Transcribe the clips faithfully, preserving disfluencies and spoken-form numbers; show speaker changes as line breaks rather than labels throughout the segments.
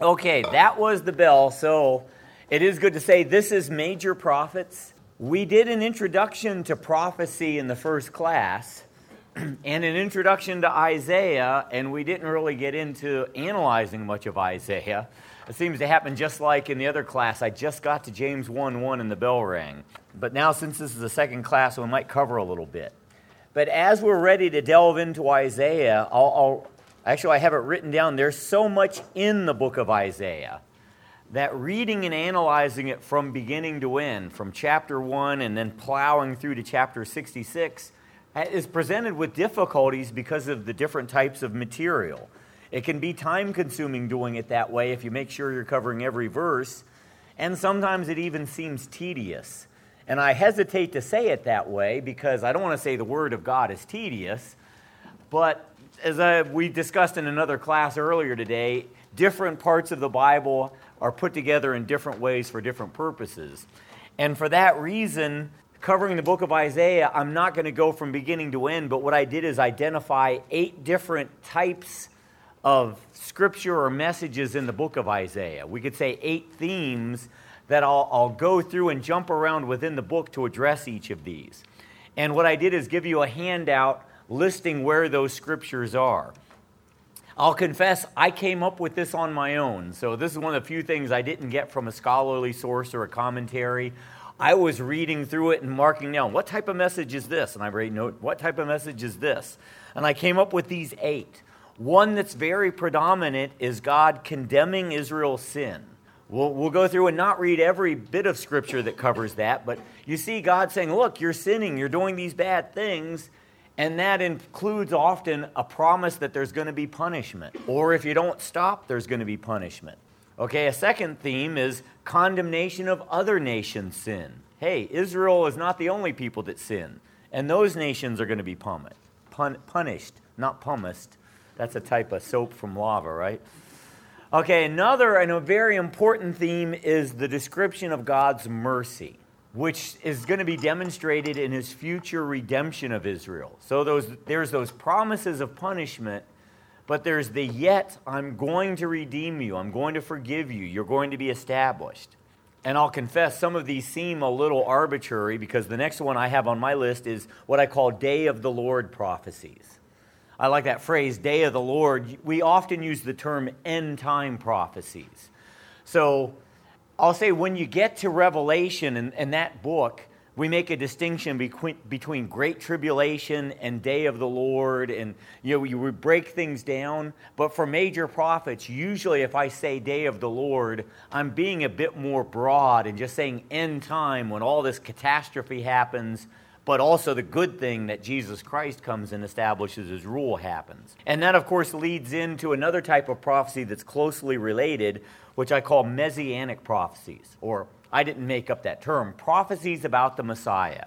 Okay, that was the bell. So it is good to say this is Major Prophets. We did an introduction to prophecy in the first class and an introduction to Isaiah, and we didn't really get into analyzing much of Isaiah. It seems to happen just like in the other class. I just got to James one one and the bell rang. But now, since this is the second class, we might cover a little bit. But as we're ready to delve into Isaiah, I'll, I'll actually I have it written down. There's so much in the book of Isaiah that reading and analyzing it from beginning to end, from chapter one and then plowing through to chapter sixty-six, is presented with difficulties because of the different types of material. It can be time-consuming doing it that way if you make sure you're covering every verse, and sometimes it even seems tedious. And I hesitate to say it that way because I don't want to say the Word of God is tedious, but as I, we discussed in another class earlier today, different parts of the Bible are put together in different ways for different purposes. And for that reason, covering the book of Isaiah, I'm not going to go from beginning to end, but what I did is identify eight different types of scripture or messages in the book of Isaiah. We could say eight themes that I'll, I'll go through and jump around within the book to address each of these. And what I did is give you a handout listing where those scriptures are. I'll confess, I came up with this on my own. So this is one of the few things I didn't get from a scholarly source or a commentary. I was reading through it and marking down, what type of message is this? And I write note, what type of message is this? And I came up with these eight. One that's very predominant is God condemning Israel's sin. We'll, we'll go through and not read every bit of scripture that covers that, but you see God saying, look, you're sinning, you're doing these bad things. And that includes often a promise that there's going to be punishment. Or if you don't stop, there's going to be punishment. Okay, a second theme is condemnation of other nations' sin. Hey, Israel is not the only people that sin. And those nations are going to be pun- pun- punished, not pumished. That's a type of soap from lava, right? Okay, another and a very important theme is the description of God's mercy, which is going to be demonstrated in his future redemption of Israel. So those, there's those promises of punishment, but there's the yet, I'm going to redeem you, I'm going to forgive you, you're going to be established. And I'll confess, some of these seem a little arbitrary because the next one I have on my list is what I call Day of the Lord prophecies. I like that phrase, Day of the Lord. We often use the term end time prophecies. So I'll say when you get to Revelation and, and that book, we make a distinction between, between Great Tribulation and Day of the Lord, and you know, you break things down. But for major prophets, usually if I say Day of the Lord, I'm being a bit more broad and just saying end time when all this catastrophe happens, but also the good thing that Jesus Christ comes and establishes his rule happens. And that, of course, leads into another type of prophecy that's closely related, which I call messianic prophecies, or I didn't make up that term, prophecies about the Messiah.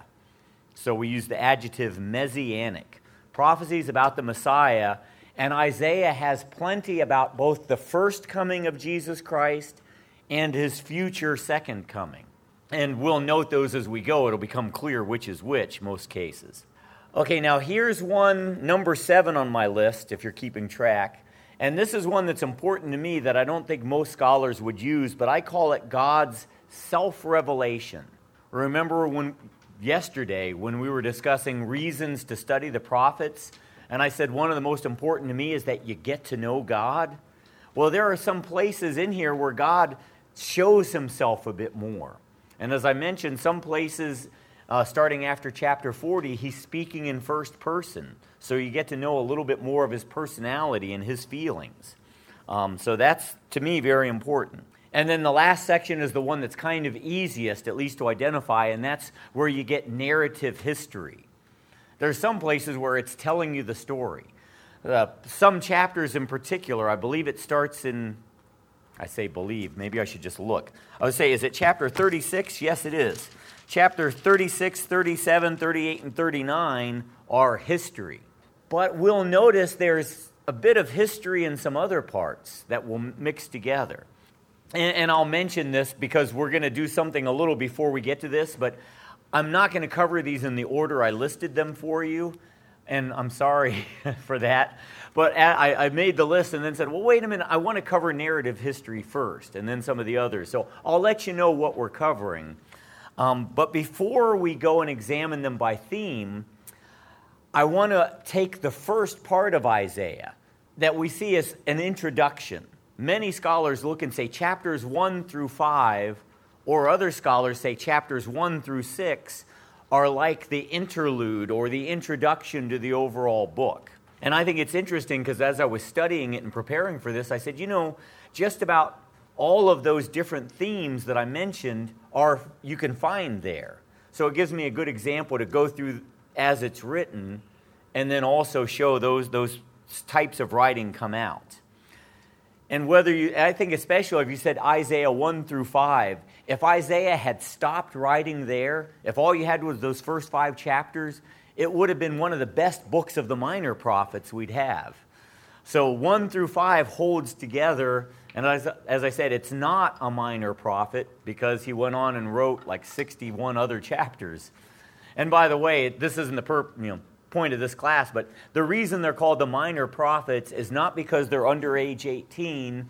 So we use the adjective messianic, prophecies about the Messiah, and Isaiah has plenty about both the first coming of Jesus Christ and his future second coming. And we'll note those as we go. It'll become clear which is which, most cases. Okay, now here's one, number seven on my list, if you're keeping track. And this is one that's important to me that I don't think most scholars would use, but I call it God's self-revelation. Remember when yesterday when we were discussing reasons to study the prophets, and I said one of the most important to me is that you get to know God? Well, there are some places in here where God shows himself a bit more. And as I mentioned, some places, uh, starting after chapter forty, he's speaking in first person. So you get to know a little bit more of his personality and his feelings. Um, so that's, to me, very important. And then the last section is the one that's kind of easiest, at least to identify, and that's where you get narrative history. There's some places where it's telling you the story. Uh, some chapters in particular, I believe it starts in... I say believe. Maybe I should just look. I would say, is it chapter thirty-six? Yes, it is. Chapter thirty-six, thirty-seven, thirty-eight, and thirty-nine are history. But we'll notice there's a bit of history in some other parts that will mix together. And, and I'll mention this because we're going to do something a little before we get to this, but I'm not going to cover these in the order I listed them for you. And I'm sorry for that. But I, I made the list and then said, well, wait a minute, I want to cover narrative history first and then some of the others. So I'll let you know what we're covering. Um, but before we go and examine them by theme, I want to take the first part of Isaiah that we see as an introduction. Many scholars look and say chapters one through five, or other scholars say chapters one through six are like the interlude or the introduction to the overall book. And I think it's interesting because as I was studying it and preparing for this, I said, you know, just about all of those different themes that I mentioned are you can find there. So it gives me a good example to go through as it's written and then also show those those types of writing come out. And whether you, I think especially if you said Isaiah one through five, if Isaiah had stopped writing there, if all you had was those first five chapters, it would have been one of the best books of the minor prophets we'd have. So one through five holds together, and as, as I said, it's not a minor prophet because he went on and wrote like sixty-one other chapters. And by the way, this isn't the per, you know, point of this class, but the reason they're called the minor prophets is not because they're under age eighteen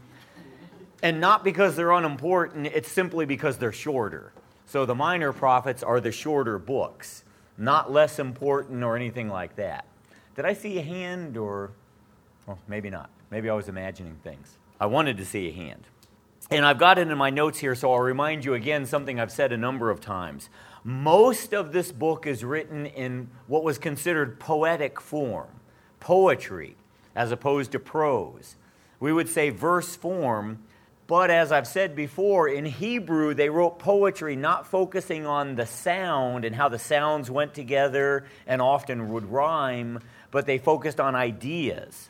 and not because they're unimportant, it's simply because they're shorter. So the minor prophets are the shorter books, not less important or anything like that. Did I see a hand or, well, maybe not. Maybe I was imagining things. I wanted to see a hand. And I've got it in my notes here, so I'll remind you again something I've said a number of times. Most of this book is written in what was considered poetic form, poetry, as opposed to prose. We would say verse form, but as I've said before, in Hebrew they wrote poetry not focusing on the sound and how the sounds went together and often would rhyme, but they focused on ideas.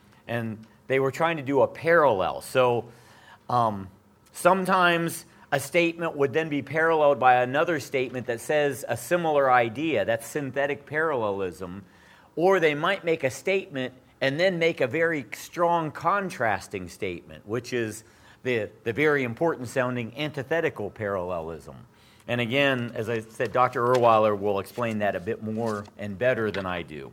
And they were trying to do a parallel. So um, sometimes a statement would then be paralleled by another statement that says a similar idea. That's synthetic parallelism. Or they might make a statement and then make a very strong contrasting statement, which is the, the very important sounding antithetical parallelism. And again, as I said, Doctor Erweiler will explain that a bit more and better than I do.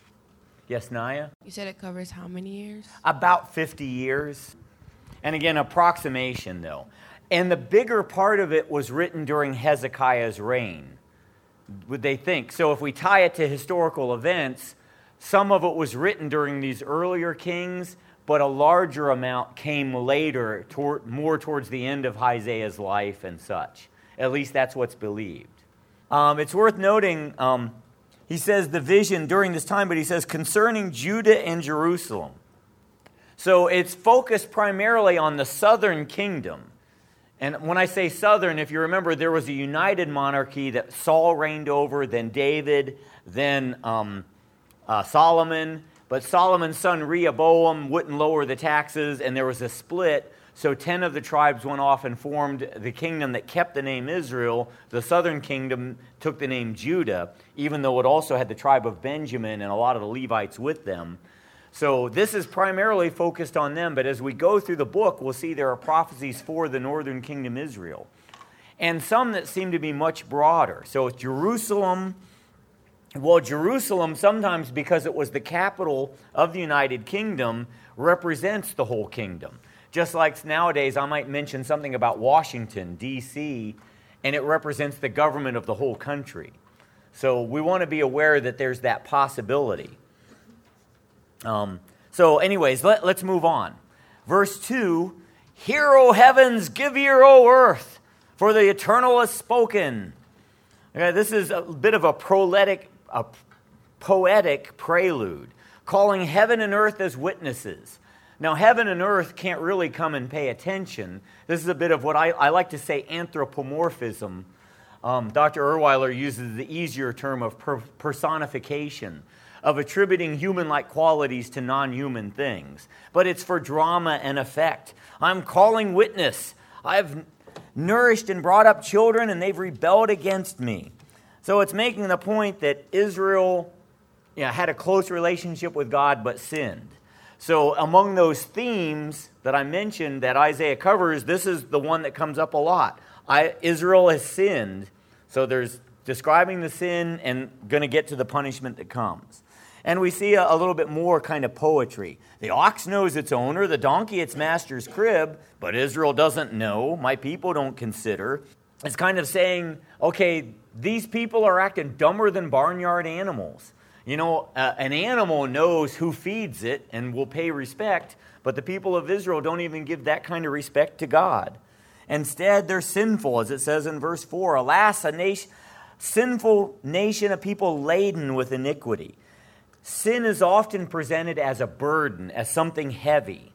Yes, Naya?
You said it covers how many years?
About fifty years. And again, approximation though. And the bigger part of it was written during Hezekiah's reign, would they think. So if we tie it to historical events, some of it was written during these earlier kings, but a larger amount came later, toward, more towards the end of Isaiah's life and such. At least that's what's believed. Um, it's worth noting, um, he says the vision during this time, but he says concerning Judah and Jerusalem. So it's focused primarily on the southern kingdom. And when I say southern, if you remember, there was a united monarchy that Saul reigned over, then David, then um, uh, Solomon. But Solomon's son Rehoboam wouldn't lower the taxes, and there was a split. So ten of the tribes went off and formed the kingdom that kept the name Israel. The southern kingdom took the name Judah, even though it also had the tribe of Benjamin and a lot of the Levites with them. So this is primarily focused on them, but as we go through the book, we'll see there are prophecies for the northern kingdom Israel. And some that seem to be much broader. So Jerusalem, well, Jerusalem, sometimes because it was the capital of the United Kingdom, represents the whole kingdom. Just like nowadays, I might mention something about Washington, D C, and it represents the government of the whole country. So we want to be aware that there's that possibility. Um, so anyways, let, let's move on. Verse two, hear, O heavens, give ear, O earth, for the eternal has spoken. Okay, this is a bit of a proletic, a poetic prelude, calling heaven and earth as witnesses. Now, heaven and earth can't really come and pay attention. This is a bit of what I, I like to say anthropomorphism. Um, Doctor Erweiler uses the easier term of per- personification, of attributing human-like qualities to non-human things. But it's for drama and effect. I'm calling witness. I've nourished and brought up children, and they've rebelled against me. So it's making the point that Israel, you know, had a close relationship with God, but sinned. So among those themes that I mentioned that Isaiah covers, this is the one that comes up a lot. I, Israel has sinned. So there's describing the sin and going to get to the punishment that comes. And we see a, a little bit more kind of poetry. The ox knows its owner, the donkey its master's crib, but Israel doesn't know, my people don't consider. It's kind of saying, okay, these people are acting dumber than barnyard animals. You know, uh, an animal knows who feeds it and will pay respect, but the people of Israel don't even give that kind of respect to God. Instead, they're sinful, as it says in verse four. Alas, a nation, sinful nation, a people laden with iniquity. Sin is often presented as a burden, as something heavy.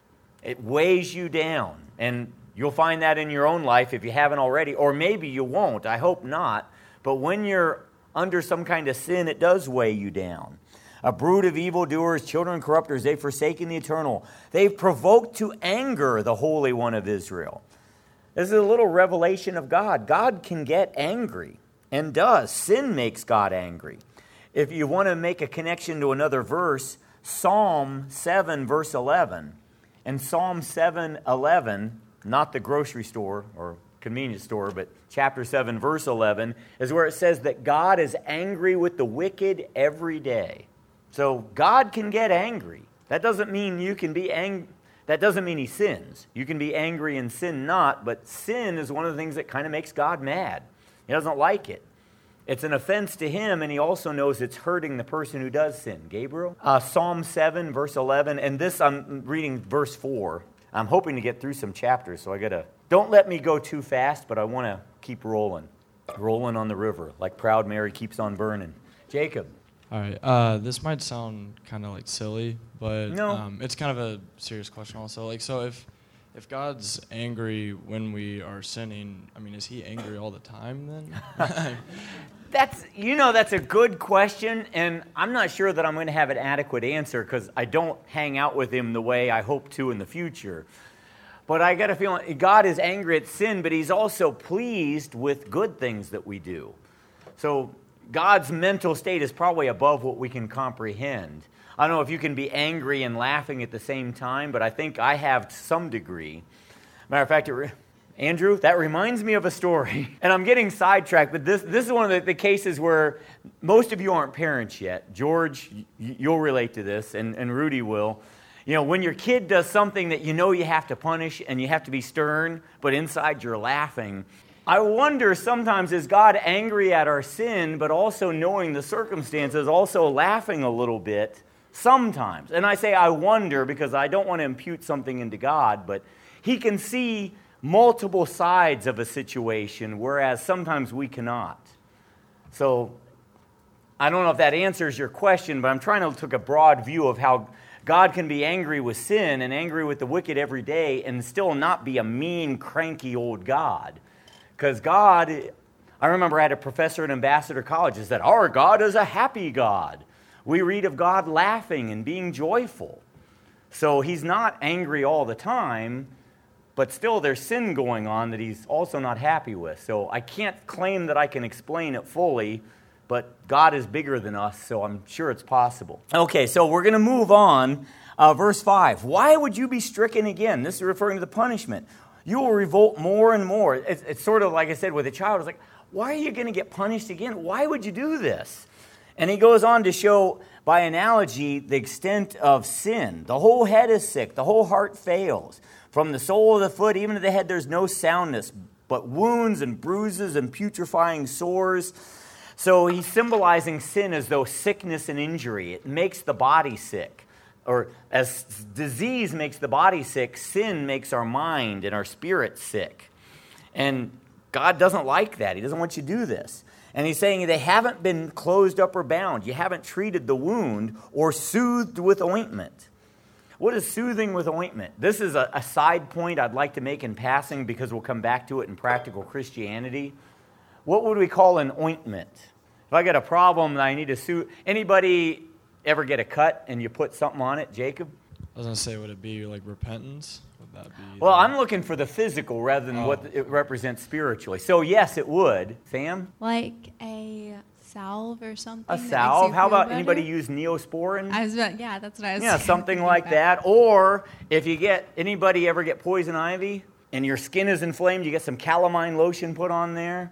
It weighs you down, and you'll find that in your own life if you haven't already, or maybe you won't. I hope not. But when you're under some kind of sin, it does weigh you down. A brood of evildoers, children of corrupters, they've forsaken the eternal. They've provoked to anger the Holy One of Israel. This is a little revelation of God. God can get angry, and does. Sin makes God angry. If you want to make a connection to another verse, Psalm seven, verse eleven. And Psalm seven, eleven, not the grocery store or convenience store, but chapter seven, verse eleven, is where it says that God is angry with the wicked every day. So God can get angry. That doesn't mean you can be angry. That doesn't mean he sins. You can be angry and sin not, but sin is one of the things that kind of makes God mad. He doesn't like it. It's an offense to him, and he also knows it's hurting the person who does sin. Gabriel? Uh, Psalm seven, verse eleven, and this, I'm reading verse four. I'm hoping to get through some chapters, so I got to, don't let me go too fast, but I want to keep rolling. Rolling on the river, like Proud Mary keeps on burning. Jacob.
All right, uh, this might sound kind of like silly, but
no.
um, it's kind of a serious question also. Like, so if if God's angry when we are sinning, I mean, is he angry all the time then?
That's, you know, that's a good question, and I'm not sure that I'm going to have an adequate answer because I don't hang out with him the way I hope to in the future. But I got a feeling God is angry at sin, but he's also pleased with good things that we do. So God's mental state is probably above what we can comprehend. I don't know if you can be angry and laughing at the same time, but I think I have to some degree. Matter of fact, it re- Andrew, that reminds me of a story. And I'm getting sidetracked, but this this is one of the, the cases where most of you aren't parents yet. George, y- you'll relate to this, and, and Rudy will. You know, when your kid does something that you know you have to punish and you have to be stern, but inside you're laughing. I wonder sometimes, is God angry at our sin, but also knowing the circumstances, also laughing a little bit sometimes? And I say I wonder because I don't want to impute something into God, but he can see multiple sides of a situation, whereas sometimes we cannot. So I don't know if that answers your question, but I'm trying to take a broad view of how God can be angry with sin and angry with the wicked every day and still not be a mean, cranky old God. Because God, I remember I had a professor at Ambassador College that said, our God is a happy God. We read of God laughing and being joyful. So he's not angry all the time, but still there's sin going on that he's also not happy with. So I can't claim that I can explain it fully, but God is bigger than us, so I'm sure it's possible. Okay, so we're going to move on. Uh, verse five, why would you be stricken again? This is referring to the punishment. You will revolt more and more. It's, it's sort of like I said with a child. It's like, why are you going to get punished again? Why would you do this? And he goes on to show, by analogy, the extent of sin. The whole head is sick. The whole heart fails. From the sole of the foot even to the head, there's no soundness, but wounds and bruises and putrefying sores. So he's symbolizing sin as though sickness and injury. It makes the body sick. Or as disease makes the body sick, sin makes our mind and our spirit sick. And God doesn't like that. He doesn't want you to do this. And he's saying they haven't been closed up or bound. You haven't treated the wound or soothed with ointment. What is soothing with ointment? This is a, a side point I'd like to make in passing because we'll come back to it in practical Christianity. What would we call an ointment? If I got a problem and I need to soothe, anybody ever get a cut and you put something on it, Jacob?
I was going to say, would it be like repentance? Would that be?
Well,
the...
I'm looking for the physical rather than
oh.
what it represents spiritually. So yes, it would. Sam?
Like a salve or something.
A
that
salve?
makes you
How
feel
about
better?
anybody use Neosporin?
I was about, yeah, that's what I was
Yeah, something
thinking
like
about.
that. Or if you get, anybody ever get poison ivy and your skin is inflamed, you get some calamine lotion put on there.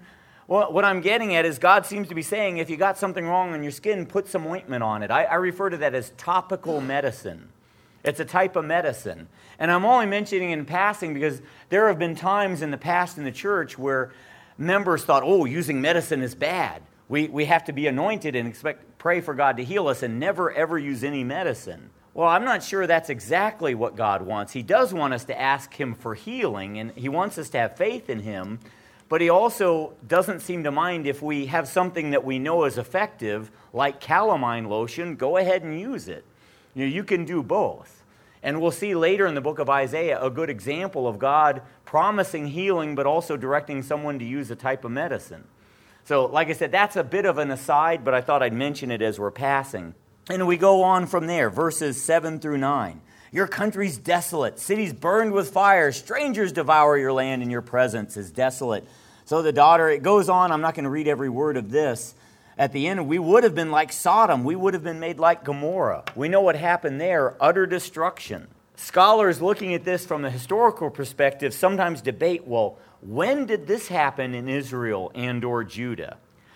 Well, what I'm getting at is God seems to be saying, if you got something wrong on your skin, put some ointment on it. I, I refer to that as topical medicine. It's a type of medicine. And I'm only mentioning in passing because there have been times in the past in the church where members thought, oh, using medicine is bad. We, we have to be anointed and expect, pray for God to heal us and never, ever use any medicine. Well, I'm not sure that's exactly what God wants. He does want us to ask Him for healing, and He wants us to have faith in Him, but He also doesn't seem to mind if we have something that we know is effective, like calamine lotion, go ahead and use it. You know, you can do both. And we'll see later in the book of Isaiah a good example of God promising healing, but also directing someone to use a type of medicine. So, like I said, that's a bit of an aside, but I thought I'd mention it as we're passing. And we go on from there, verses seven through nine. Your country's desolate, cities burned with fire, strangers devour your land, and your presence is desolate. So the daughter, it goes on, I'm not going to read every word of this. At the end, we would have been like Sodom. We would have been made like Gomorrah. We know what happened there, utter destruction. Scholars looking at this from a historical perspective sometimes debate, well, when did this happen in Israel and or Judah?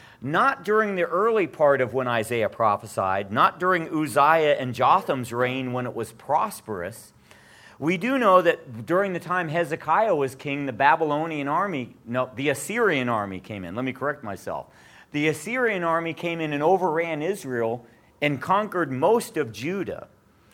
Not during the early part of when Isaiah prophesied, not during Uzziah and Jotham's reign when it was prosperous. We do know that during the time Hezekiah was king, the Babylonian army, no, the Assyrian army came in. Let me correct myself. The Assyrian army came in and overran Israel and conquered most of Judah,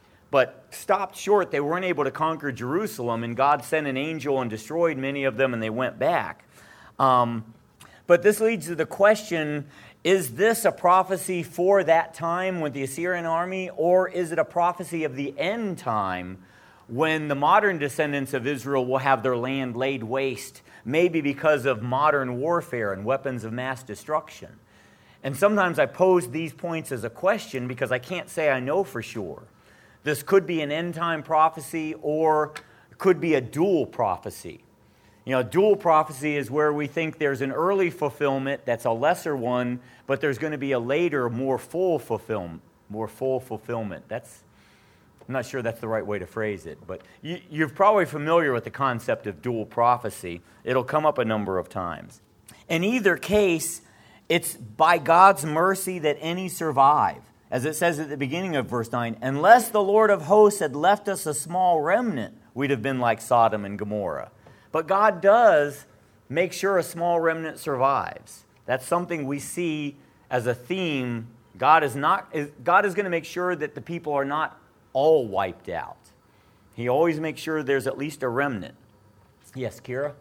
but stopped short. They weren't able to conquer Jerusalem, and God sent an angel and destroyed many of them, and they went back. Um, but this leads to the question, is this a prophecy for that time with the Assyrian army, or is it a prophecy of the end time when the modern descendants of Israel will have their land laid waste, maybe because of modern warfare and weapons of mass destruction? And sometimes I pose these points as a question because I can't say I know for sure. This could be an end-time prophecy or could be a dual prophecy. You know, dual prophecy is where we think there's an early fulfillment that's a lesser one, but there's going to be a later, more full fulfillment. More full fulfillment. That's, I'm not sure that's the right way to phrase it, but you, you're probably familiar with the concept of dual prophecy. It'll come up a number of times. In either case, it's by God's mercy that any survive. As it says at the beginning of verse nine, unless the Lord of hosts had left us a small remnant, we'd have been like Sodom and Gomorrah. But God does make sure a small remnant survives. That's something we see as a theme. God is not. God is going to make sure that the people are not all wiped out. He always makes sure there's at least a remnant. Yes, Kira?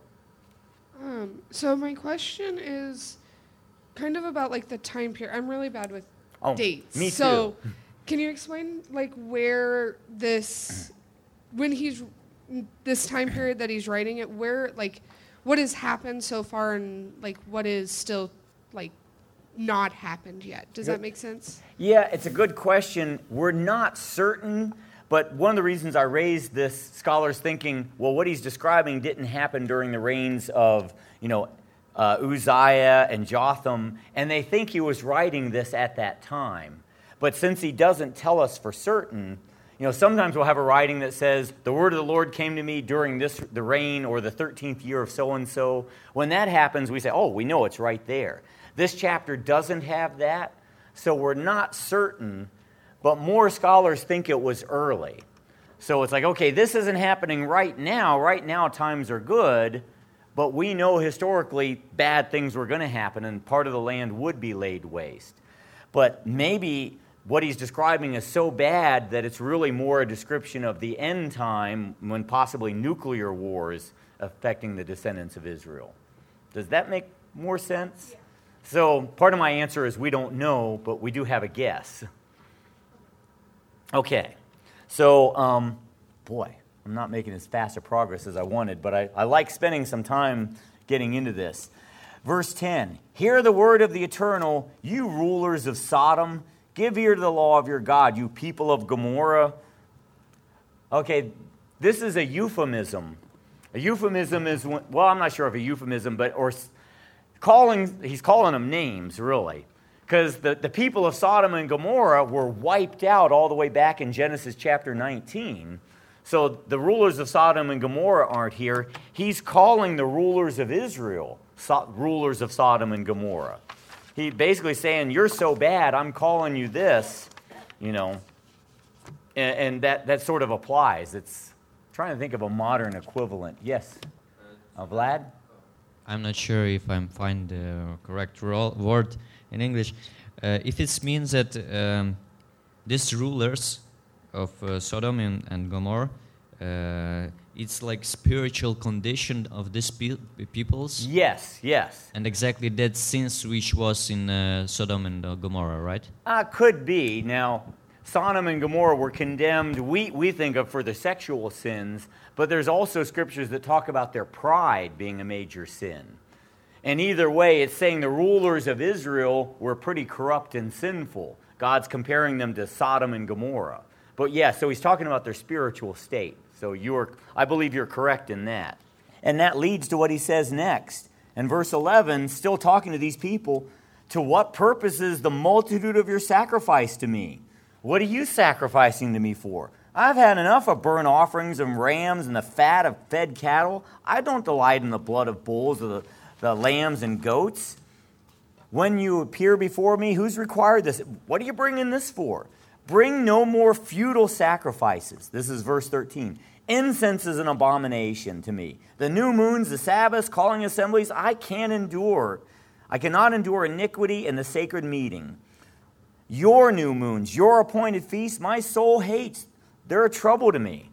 Um, so my question is kind of about like the time period. I'm really bad with oh, dates.
Me too.
So can you explain like where this, when he's, this time period that he's writing it, where like, what has happened so far and like what is still like not happened yet? Does that make sense?
Yeah, it's a good question. We're not certain, but one of the reasons I raised this, scholars thinking, well, what he's describing didn't happen during the reigns of, you know, uh, Uzziah and Jotham, and they think he was writing this at that time. But since he doesn't tell us for certain, you know, sometimes we'll have a writing that says, the word of the Lord came to me during this the reign or the thirteenth year of so-and-so. When that happens, we say, oh, we know it's right there. This chapter doesn't have that, so we're not certain, but more scholars think it was early. So it's like, okay, this isn't happening right now. Right now times are good, but we know historically bad things were going to happen and part of the land would be laid waste. But maybe what he's describing is so bad that it's really more a description of the end time when possibly nuclear wars affecting the descendants of Israel. Does that make more sense? Yeah. So part of my answer is we don't know, but we do have a guess. Okay, so, um, boy, I'm not making as fast a progress as I wanted, but I, I like spending some time getting into this. Verse ten, hear the word of the Eternal, you rulers of Sodom. Give ear to the law of your God, you people of Gomorrah. Okay, this is a euphemism. A euphemism is, when, well, I'm not sure of a euphemism, but or calling, he's calling them names, really. Because the, the people of Sodom and Gomorrah were wiped out all the way back in Genesis chapter nineteen. So the rulers of Sodom and Gomorrah aren't here. He's calling the rulers of Israel so, rulers of Sodom and Gomorrah. He basically saying, you're so bad, I'm calling you this, you know. And, and that, that sort of applies. It's I'm trying to think of a modern equivalent. Yes, uh, Vlad?
I'm not sure if I'm find the correct ro- word in English. Uh, if it means that um, these rulers of uh, Sodom and, and Gomorrah, uh, it's like spiritual condition of these pe- peoples.
Yes, yes.
And exactly that sins which was in uh, Sodom and uh, Gomorrah, right?
Uh, could be. Now, Sodom and Gomorrah were condemned, we, we think of for the sexual sins, but there's also scriptures that talk about their pride being a major sin. And either way, it's saying the rulers of Israel were pretty corrupt and sinful. God's comparing them to Sodom and Gomorrah. But yeah, so he's talking about their spiritual state. So you're, I believe you're correct in that. And that leads to what he says next. In verse eleven, still talking to these people, to what purpose is the multitude of your sacrifice to me? What are you sacrificing to me for? I've had enough of burnt offerings and rams and the fat of fed cattle. I don't delight in the blood of bulls or the, the lambs and goats. When you appear before me, who's required this? What are you bringing this for? Bring no more futile sacrifices. This is verse thirteen. Incense is an abomination to me. The new moons, the Sabbaths, calling assemblies, I can't endure. I cannot endure iniquity in the sacred meeting. Your new moons, your appointed feasts, my soul hates. They're a trouble to me.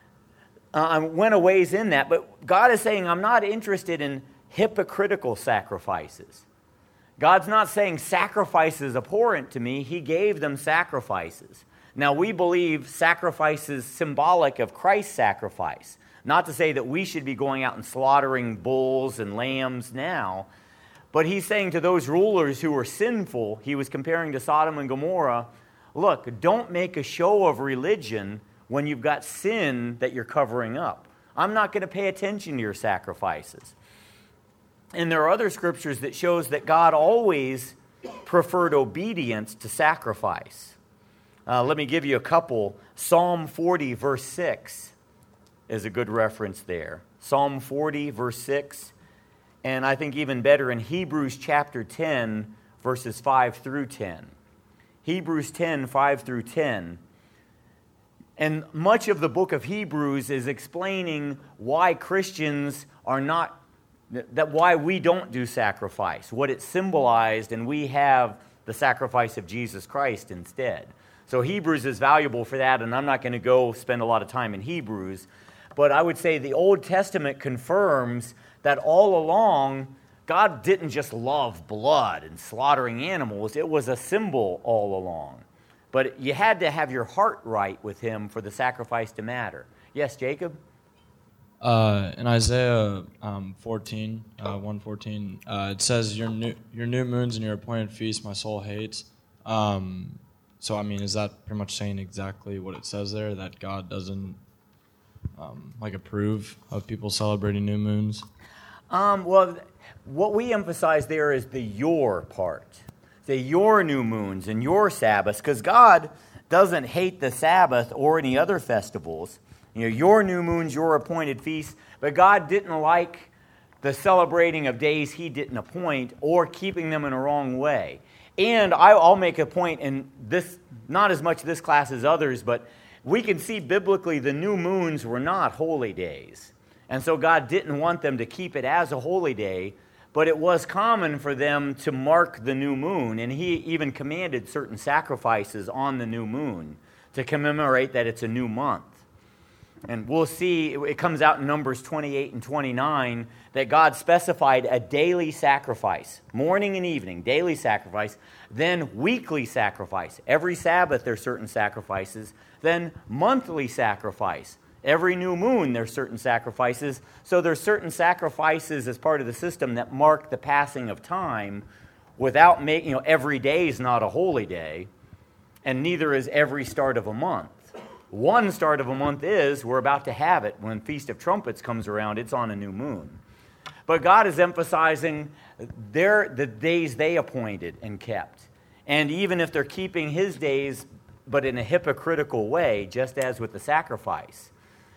Uh, I went a ways in that, but God is saying, I'm not interested in hypocritical sacrifices. God's not saying sacrifice is abhorrent to me. He gave them sacrifices. Now, we believe sacrifice is symbolic of Christ's sacrifice. Not to say that we should be going out and slaughtering bulls and lambs now, but he's saying to those rulers who were sinful, he was comparing to Sodom and Gomorrah, look, don't make a show of religion when you've got sin that you're covering up. I'm not going to pay attention to your sacrifices. And there are other scriptures that shows that God always preferred obedience to sacrifice. Uh, let me give you a couple. Psalm forty, verse six is a good reference there. Psalm forty, verse six. And I think even better in Hebrews chapter ten, verses five through ten. Hebrews ten, five through ten. And much of the book of Hebrews is explaining why Christians are not, that why we don't do sacrifice, what it symbolized, and we have the sacrifice of Jesus Christ instead. So Hebrews is valuable for that, and I'm not going to go spend a lot of time in Hebrews, but I would say the Old Testament confirms that all along, God didn't just love blood and slaughtering animals. It was a symbol all along. But you had to have your heart right with him for the sacrifice to matter. Yes, Jacob?
Uh, in Isaiah um, fourteen, uh, one fourteen, uh, it says, your new, your new moons and your appointed feasts my soul hates. Um, so, I mean, is that pretty much saying exactly what it says there, that God doesn't um, like approve of people celebrating new moons?
Um, well, what we emphasize there is the your part. The your new moons and your Sabbaths, because God doesn't hate the Sabbath or any other festivals. You know, your new moons, your appointed feasts, but God didn't like the celebrating of days he didn't appoint or keeping them in a wrong way. And I, I'll make a point in this, not as much this class as others, but we can see biblically the new moons were not holy days. And so God didn't want them to keep it as a holy day, but it was common for them to mark the new moon, and he even commanded certain sacrifices on the new moon to commemorate that it's a new month. And we'll see, it comes out in Numbers twenty-eight and twenty-nine, that God specified a daily sacrifice, morning and evening, daily sacrifice, then weekly sacrifice. Every Sabbath there's certain sacrifices, then monthly sacrifice. Every new moon there's certain sacrifices. So there's certain sacrifices as part of the system that mark the passing of time without making, you know, every day is not a holy day, and neither is every start of a month. One start of a month is, we're about to have it, when Feast of Trumpets comes around, it's on a new moon. But God is emphasizing their, the days they appointed and kept. And even if they're keeping his days, but in a hypocritical way, just as with the sacrifice.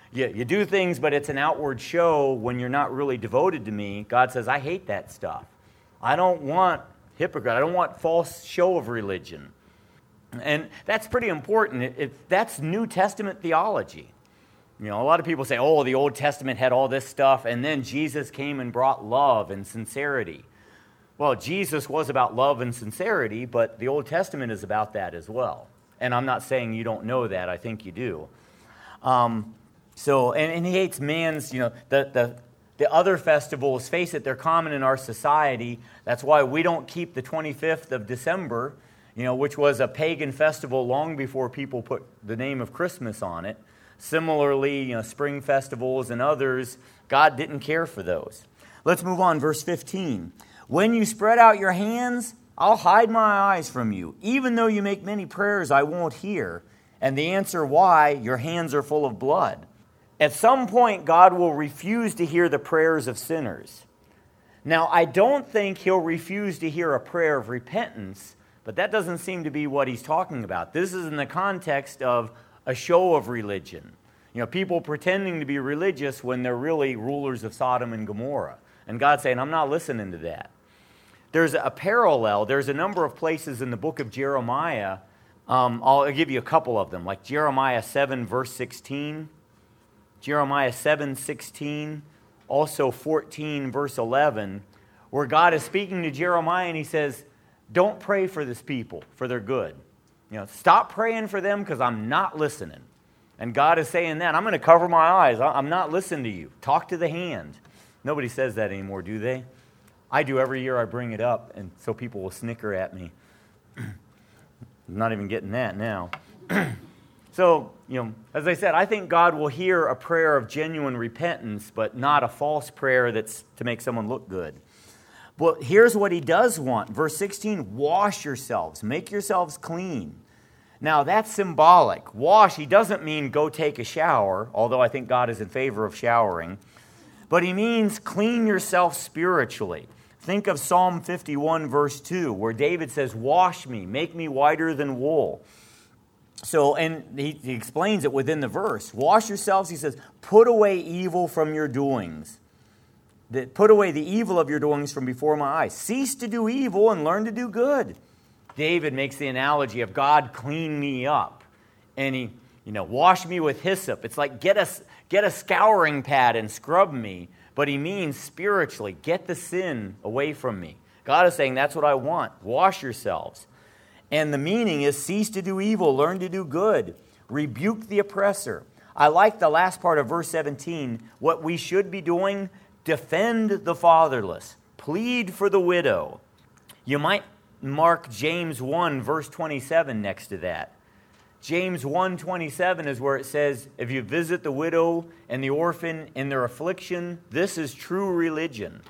you, you do things, but it's an outward show when you're not really devoted to me. God says, I hate that stuff. I don't want hypocrite. I don't want false show of religion. And that's pretty important. It, it, that's New Testament theology. You know, a lot of people say, oh, the Old Testament had all this stuff, and then Jesus came and brought love and sincerity. Well, Jesus was about love and sincerity, but the Old Testament is about that as well. And I'm not saying you don't know that. I think you do. Um, so, and, and he hates man's, you know, the, the, the other festivals, face it, they're common in our society. That's why we don't keep the twenty-fifth of December, you know, which was a pagan festival long before people put the name of Christmas on it. Similarly, you know, spring festivals and others, God didn't care for those. Let's move on, verse fifteen. When you spread out your hands, I'll hide my eyes from you. Even though you make many prayers, I won't hear. And the answer why, your hands are full of blood. At some point, God will refuse to hear the prayers of sinners. Now, I don't think he'll refuse to hear a prayer of repentance, but that doesn't seem to be what he's talking about. This is in the context of a show of religion. You know, people pretending to be religious when they're really rulers of Sodom and Gomorrah. And God's saying, I'm not listening to that. There's a parallel. There's a number of places in the book of Jeremiah. Um, I'll give you a couple of them, like Jeremiah seven, verse sixteen. Jeremiah seven, sixteen. Also fourteen, verse eleven, where God is speaking to Jeremiah and he says, don't pray for this people, for their good. You know, stop praying for them because I'm not listening. And God is saying that. I'm going to cover my eyes. I'm not listening to you. Talk to the hand. Nobody says that anymore, do they? I do every year. I bring it up, and so people will snicker at me. I'm not even getting that now. So, you know, as I said, I think God will hear a prayer of genuine repentance, but not a false prayer that's to make someone look good. Well, here's what he does want. Verse sixteen, wash yourselves, make yourselves clean. Now, that's symbolic. Wash, he doesn't mean go take a shower, although I think God is in favor of showering. But he means clean yourself spiritually. Think of Psalm fifty-one, verse two, where David says, wash me, make me whiter than wool. So, and he, he explains it within the verse. Wash yourselves, he says, put away evil from your doings. That put away the evil of your doings from before my eyes. Cease to do evil and learn to do good. David makes the analogy of God clean me up. And he, you know, wash me with hyssop. It's like get a, get a scouring pad and scrub me. But he means spiritually, get the sin away from me. God is saying that's what I want. Wash yourselves. And the meaning is cease to do evil, learn to do good. Rebuke the oppressor. I like the last part of verse seventeen. What we should be doing, defend the fatherless. Plead for the widow. You might mark James one, verse twenty-seven next to that. James one twenty-seven is where it says, if you visit the widow and the orphan in their affliction, this is true religion.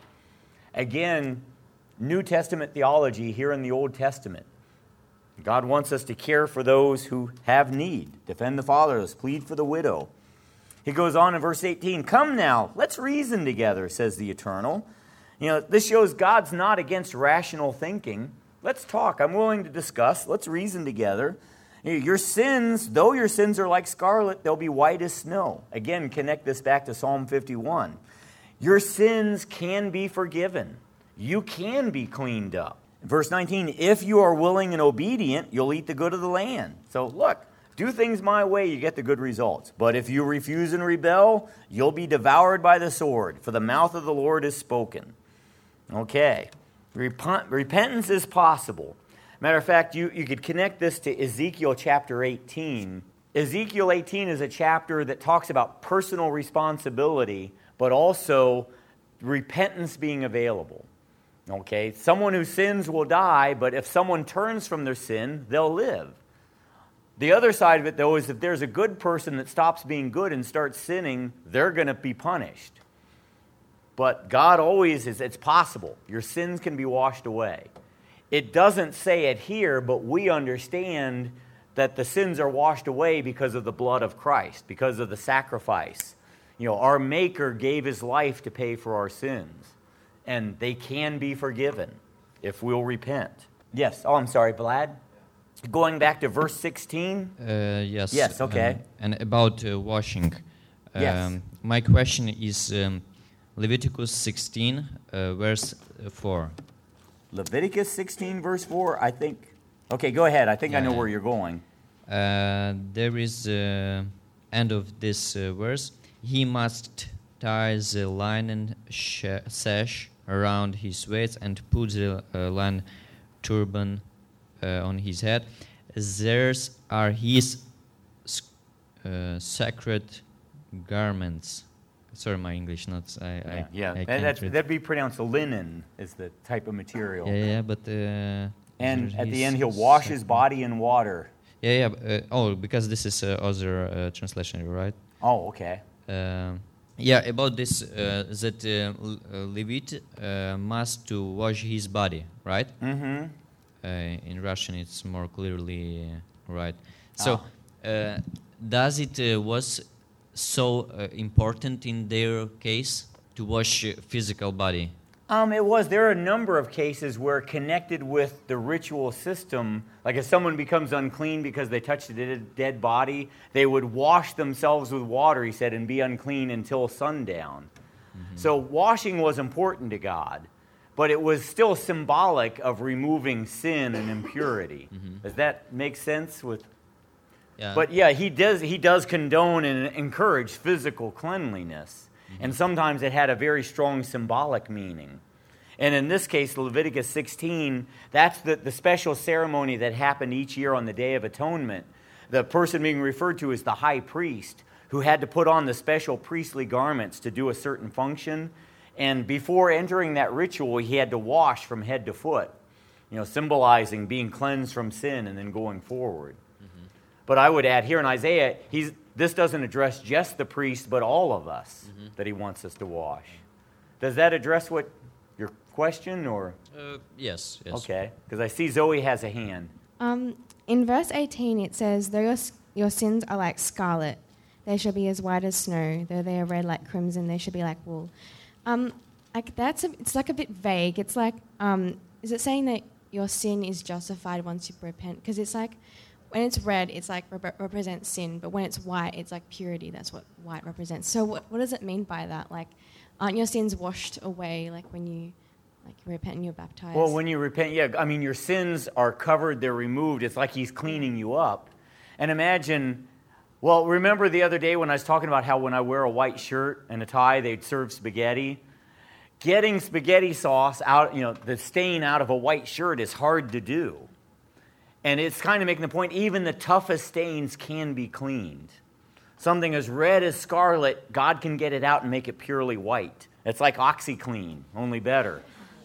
Again, New Testament theology here in the Old Testament. God wants us to care for those who have need, defend the fatherless, plead for the widow. He goes on in verse eighteen, come now, let's reason together, says the Eternal. You know, this shows God's not against rational thinking. Let's talk. I'm willing to discuss. Let's reason together. Your sins, though your sins are like scarlet, they'll be white as snow. Again, connect this back to Psalm fifty-one. Your sins can be forgiven. You can be cleaned up. Verse nineteen, if you are willing and obedient, you'll eat the good of the land. So look, do things my way, you get the good results. But if you refuse and rebel, you'll be devoured by the sword, for the mouth of the Lord is spoken. Okay, Repent, repentance is possible. Matter of fact, you, you could connect this to Ezekiel chapter eighteen. Ezekiel eighteen is a chapter that talks about personal responsibility, but also repentance being available. Okay, someone who sins will die, but if someone turns from their sin, they'll live. The other side of it, though, is if there's a good person that stops being good and starts sinning, they're going to be punished. But God always is, it's possible. Your sins can be washed away. It doesn't say it here, but we understand that the sins are washed away because of the blood of Christ, because of the sacrifice. You know, our Maker gave his life to pay for our sins. And they can be forgiven if we'll repent. Yes. Oh, I'm sorry, Vlad. Going back to verse sixteen.
Uh, yes.
Yes, okay.
Um, and about uh, washing.
Yes.
My question is um, Leviticus sixteen, uh, verse four.
Leviticus sixteen, verse four, I think. Okay, go ahead. I think I
Yeah,
know
yeah.
where you're going.
Uh, there is uh, end of this uh, verse. He must tie the linen sh- sash around his waist and put the uh, linen turban uh, on his head. Theirs are his uh, sacred garments. Sorry, my English not. I,
Yeah,
I,
yeah.
I
That,
can't
that's,
read.
that'd be pronounced linen is the type of material.
Yeah, yeah, but. Uh,
And
they're
at the
his
end, he'll wash his
sacred-
body in water.
Yeah, yeah. Uh, oh, because this is uh, other uh, translation, right?
Oh, okay.
Um, yeah, about this, uh, that uh, L- uh, Levite uh, must to wash his body, right?
Mm-hmm.
Uh, in Russian, it's more clearly uh, right. So,
Ah.
uh, does it uh, was so uh, important in their case to wash uh, physical body?
Um, it was. There are a number of cases where connected with the ritual system, like if someone becomes unclean because they touched a dead, dead body, they would wash themselves with water, he said, and be unclean until sundown. Mm-hmm. So washing was important to God, but it was still symbolic of removing sin and impurity. Mm-hmm. Does that make sense? With?
Yeah.
But yeah, he does. He does condone and encourage physical cleanliness. And sometimes it had a very strong symbolic meaning. And in this case, Leviticus sixteen, that's the, the special ceremony that happened each year on the Day of Atonement. The person being referred to is the high priest, who had to put on the special priestly garments to do a certain function. And before entering that ritual, he had to wash from head to foot, you know, symbolizing being cleansed from sin and then going forward. Mm-hmm. But I would add here in Isaiah, he's this doesn't address just the priest, but all of us mm-hmm. that he wants us to wash. Does that address what your question, or?
Uh, yes, yes.
Okay, because I see Zoe has a hand.
Um, in verse eighteen, it says, "Though your, s- your sins are like scarlet, they shall be as white as snow. Though they are red like crimson, they shall be like wool." Um, like that's a, it's like a bit vague. It's like, um, is it saying that your sin is justified once you repent? Because it's like, when it's red, it's like rep- represents sin, but when it's white, it's like purity. That's what white represents. So what, what does it mean by that? Like, aren't your sins washed away, like when you, like you repent and you're baptized?
Well, when you repent, yeah, I mean, your sins are covered, they're removed. It's like he's cleaning you up. And imagine, well, remember the other day when I was talking about how when I wear a white shirt and a tie, they'd serve spaghetti? Getting spaghetti sauce out, you know, the stain out of a white shirt is hard to do. And it's kind of making the point, even the toughest stains can be cleaned. Something as red as scarlet, God can get it out and make it purely white. It's like OxyClean, only better.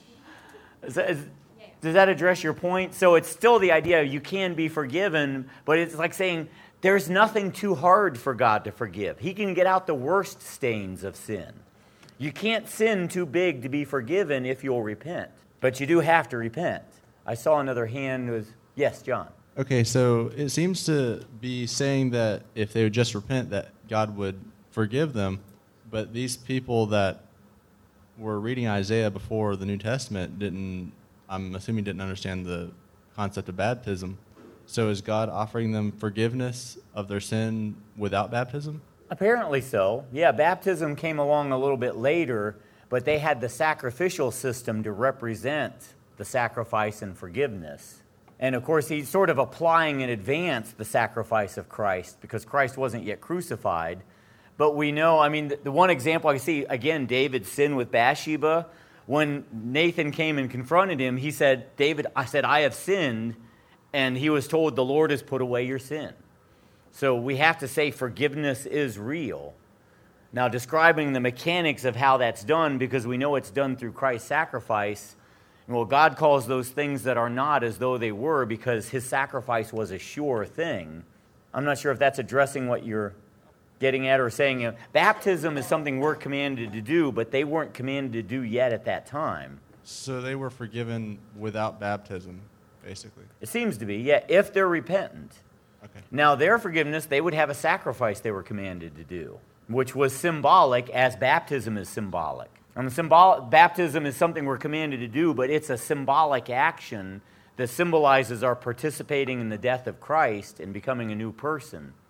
Is that, is, does that address your point? So it's still the idea you can be forgiven, but it's like saying there's nothing too hard for God to forgive. He can get out the worst stains of sin. You can't sin too big to be forgiven if you'll repent. But you do have to repent. I saw another hand with... Yes, John.
Okay, so it seems to be saying that if they would just repent, that God would forgive them. But these people that were reading Isaiah before the New Testament didn't, I'm assuming, didn't understand the concept of baptism. So is God offering them forgiveness of their sin without baptism?
Apparently so. Yeah, baptism came along a little bit later, but they had the sacrificial system to represent the sacrifice and forgiveness. And of course, he's sort of applying in advance the sacrifice of Christ because Christ wasn't yet crucified. But we know, I mean, the, the one example I see, again, David's sin with Bathsheba. When Nathan came and confronted him, he said, David, I said, I have sinned. And he was told, the Lord has put away your sin. So we have to say forgiveness is real. Now, describing the mechanics of how that's done, because we know it's done through Christ's sacrifice, well, God calls those things that are not as though they were because his sacrifice was a sure thing. I'm not sure if that's addressing what you're getting at or saying. You know, baptism is something we're commanded to do, but they weren't commanded to do yet at that time.
So they were forgiven without baptism, basically.
It seems to be, yeah, if they're repentant.
Okay.
Now, their forgiveness, they would have a sacrifice they were commanded to do, which was symbolic as baptism is symbolic. And symbolic, baptism is something we're commanded to do, but it's a symbolic action that symbolizes our participating in the death of Christ and becoming a new person.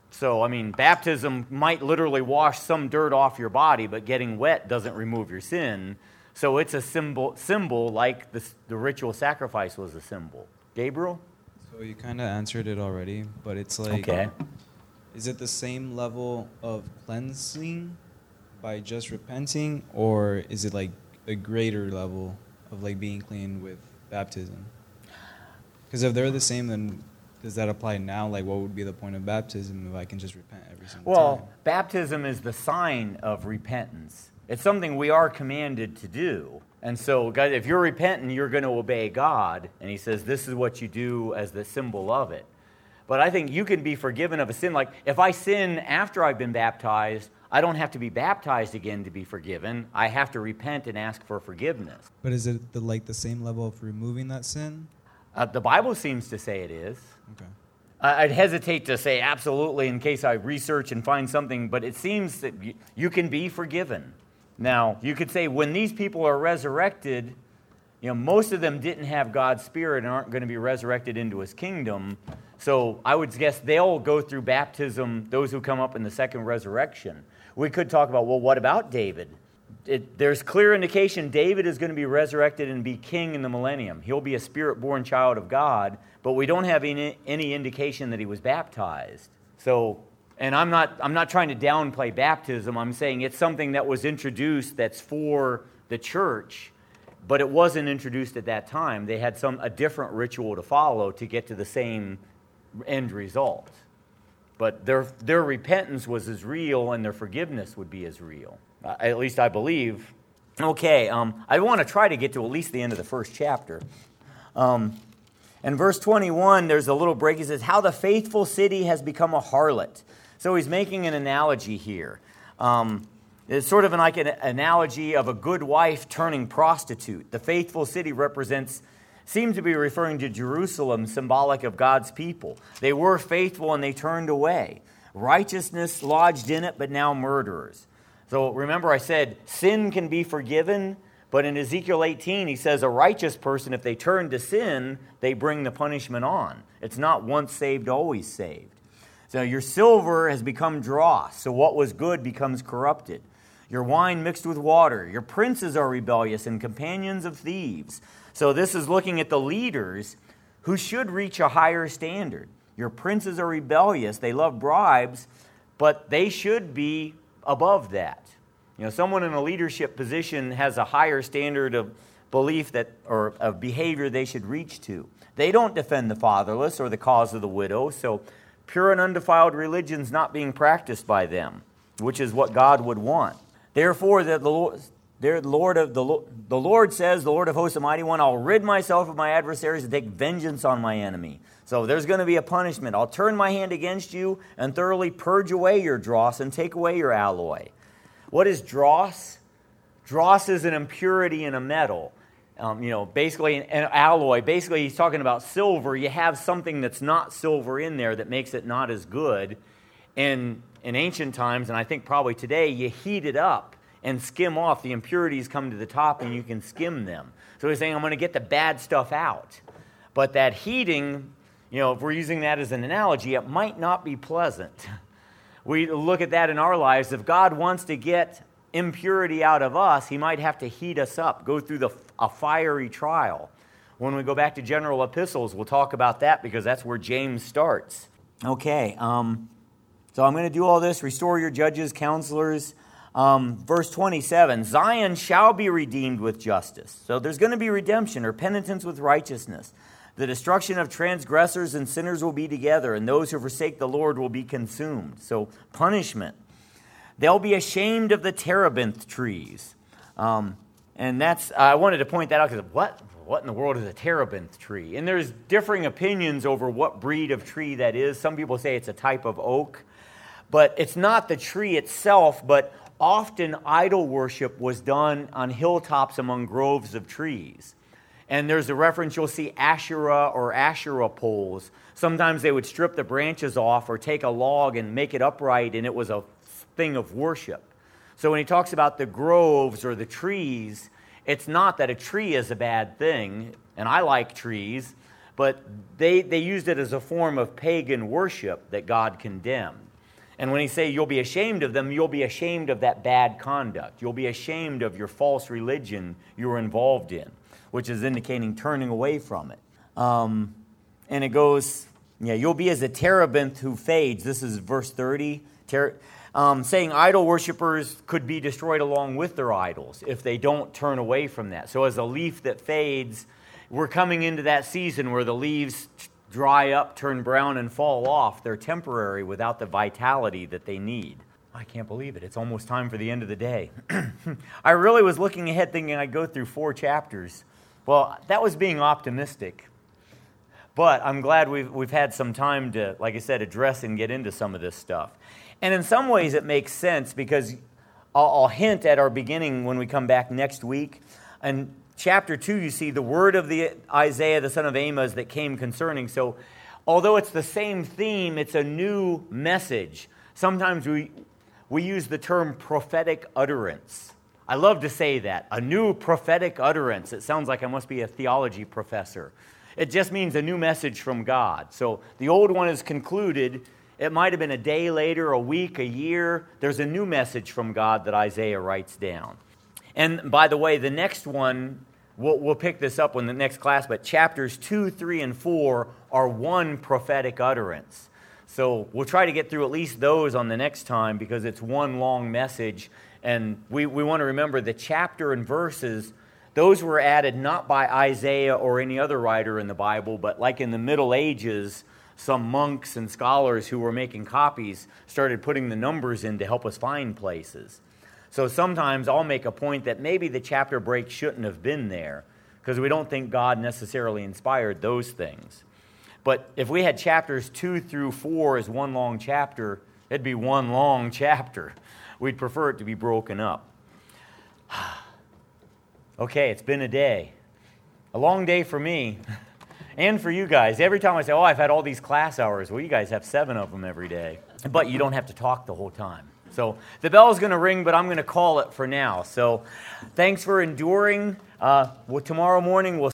So, I mean, baptism might literally wash some dirt off your body, but getting wet doesn't remove your sin. So it's a symbol, symbol like the, the ritual sacrifice was a symbol. Gabriel?
So you kind of answered it already, but it's like,
Okay.
is it the same level of cleansing by just repenting, or is it like a greater level of like being clean with baptism? Because if they're the same, then does that apply now? Like, what would be the point of baptism if I can just repent every single
Well,
time?
baptism is the sign of repentance. It's something we are commanded to do. And so, guys, if you're repentant, you're going to obey God. And he says this is what you do as the symbol of it. But I think you can be forgiven of a sin. Like, if I sin after I've been baptized, I don't have to be baptized again to be forgiven. I have to repent and ask for forgiveness.
But is it the, like the same level of removing that sin?
Uh, the Bible seems to say it is.
Okay.
I- I'd hesitate to say absolutely in case I research and find something, but it seems that you, you can be forgiven. Now, you could say when these people are resurrected, you know, most of them didn't have God's Spirit and aren't going to be resurrected into His kingdom. So I would guess they'll go through baptism, those who come up in the second resurrection. We could talk about, well, what about David? It, there's clear indication David is going to be resurrected and be king in the millennium. He'll be a spirit-born child of God, but we don't have any, any indication that he was baptized. So, and I'm not, I'm not trying to downplay baptism. I'm saying it's something that was introduced that's for the church, but it wasn't introduced at that time. They had some a different ritual to follow to get to the same end result. But their their repentance was as real, and their forgiveness would be as real. Uh, at least I believe. Okay, um, I want to try to get to at least the end of the first chapter. Um, in verse twenty-one, there's a little break. He says, how the faithful city has become a harlot. So he's making an analogy here. Um, it's sort of like an analogy of a good wife turning prostitute. The faithful city represents, seems to be referring to Jerusalem, symbolic of God's people. They were faithful and they turned away. Righteousness lodged in it, but now murderers. So remember I said sin can be forgiven, but in Ezekiel eighteen he says a righteous person, if they turn to sin, they bring the punishment on. It's not once saved, always saved. So your silver has become dross, so what was good becomes corrupted. Your wine mixed with water. Your princes are rebellious and companions of thieves. So this is looking at the leaders who should reach a higher standard. Your princes are rebellious. They love bribes, but they should be above that. You know, someone in a leadership position has a higher standard of belief that or of behavior they should reach to. They don't defend the fatherless or the cause of the widow, so pure and undefiled religion's not being practiced by them, which is what God would want. Therefore, that the Lord, the Lord of the the Lord says, the Lord of hosts, the mighty one, I'll rid myself of my adversaries and take vengeance on my enemy. So there's going to be a punishment. I'll turn my hand against you and thoroughly purge away your dross and take away your alloy. What is dross? Dross is an impurity in a metal. Um, you know, basically an, an alloy. Basically, he's talking about silver. You have something that's not silver in there that makes it not as good. And in ancient times, and I think probably today, you heat it up and skim off. The impurities come to the top and you can skim them. So he's saying, I'm going to get the bad stuff out. But that heating, you know, if we're using that as an analogy, it might not be pleasant. We look at that in our lives. If God wants to get impurity out of us, he might have to heat us up, go through the, a fiery trial. When we go back to general epistles, we'll talk about that because that's where James starts. Okay, um, so I'm going to do all this. Restore your judges, counselors. Um, verse twenty-seven, Zion shall be redeemed with justice. So there's going to be redemption or penitence with righteousness. The destruction of transgressors and sinners will be together, and those who forsake the Lord will be consumed. So punishment. They'll be ashamed of the terebinth trees. Um, and that's, I wanted to point that out because what, what in the world is a terebinth tree? And there's differing opinions over what breed of tree that is. Some people say it's a type of oak. But it's not the tree itself, but often idol worship was done on hilltops among groves of trees. And there's a reference, you'll see Asherah or Asherah poles. Sometimes they would strip the branches off or take a log and make it upright, and it was a thing of worship. So when he talks about the groves or the trees, it's not that a tree is a bad thing, and I like trees, but they, they used it as a form of pagan worship that God condemned. And when he say you'll be ashamed of them, you'll be ashamed of that bad conduct. You'll be ashamed of your false religion you were involved in, which is indicating turning away from it. Um, and it goes, yeah, you'll be as a terebinth who fades. This is verse thirty. Ter- um, saying idol worshipers could be destroyed along with their idols if they don't turn away from that. So as a leaf that fades, we're coming into that season where the leaves dry up, turn brown, and fall off. They're temporary without the vitality that they need. I can't believe it. It's almost time for the end of the day. I really was looking ahead thinking I'd go through four chapters. Well, that was being optimistic. But I'm glad we've, we've had some time to, like I said, address and get into some of this stuff. And in some ways it makes sense because I'll, I'll hint at our beginning when we come back next week. And chapter two, you see the word of the Isaiah, the son of Amos, that came concerning. So although it's the same theme, it's a new message. Sometimes we we use the term prophetic utterance. I love to say that, a new prophetic utterance. It sounds like I must be a theology professor. It just means a new message from God. So the old one is concluded. It might have been a day later, a week, a year. There's a new message from God that Isaiah writes down. And by the way, the next one, we'll, we'll pick this up in the next class, but chapters two, three, and four are one prophetic utterance. So we'll try to get through at least those on the next time because it's one long message. And we, we want to remember the chapter and verses, those were added not by Isaiah or any other writer in the Bible, but like in the Middle Ages, some monks and scholars who were making copies started putting the numbers in to help us find places. So sometimes I'll make a point that maybe the chapter break shouldn't have been there because we don't think God necessarily inspired those things. But if we had chapters two through four as one long chapter, it'd be one long chapter. We'd prefer it to be broken up. Okay, it's been a day. A long day for me and for you guys. Every time I say, oh, I've had all these class hours, well, you guys have seven of them every day. But you don't have to talk the whole time. So the bell's going to ring, but I'm going to call it for now. So thanks for enduring. Uh, well, tomorrow morning we'll